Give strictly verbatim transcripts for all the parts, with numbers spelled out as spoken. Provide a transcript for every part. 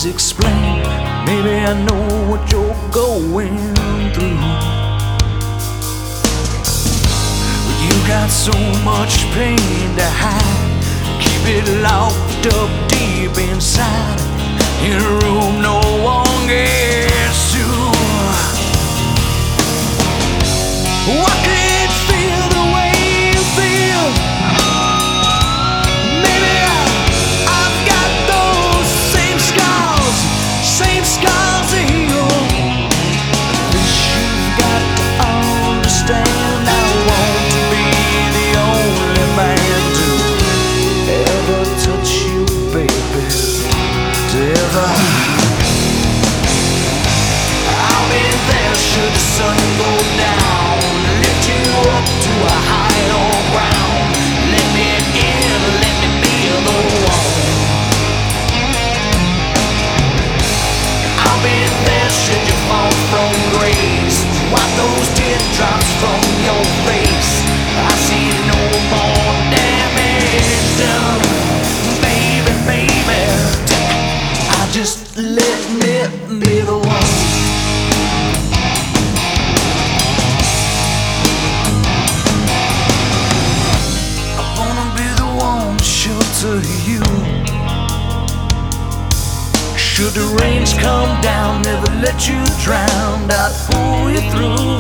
always explain. Maybe I know what you're going through. You got so much pain to hide. Keep it locked up deep inside, in a room no one gets to. I can't feel the way you feel. Maybe I, I've got those same scars, same scars to heal. This you've got to understand. I want to be the only man to ever touch you, baby. To ever. I'll be there should the sun go down, lift you up to a higher ground. Let me in, let me be the one. I'll be there should you fall from grace, wipe those teardrops from your face. I see no more damage done, baby, baby. I just let me be the one. To you, should the rains come down, never let you drown, I'd pull you through.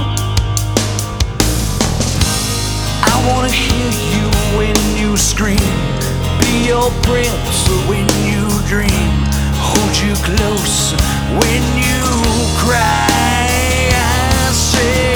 I wanna hear you when you scream, be your prince when you dream, hold you close when you cry. I say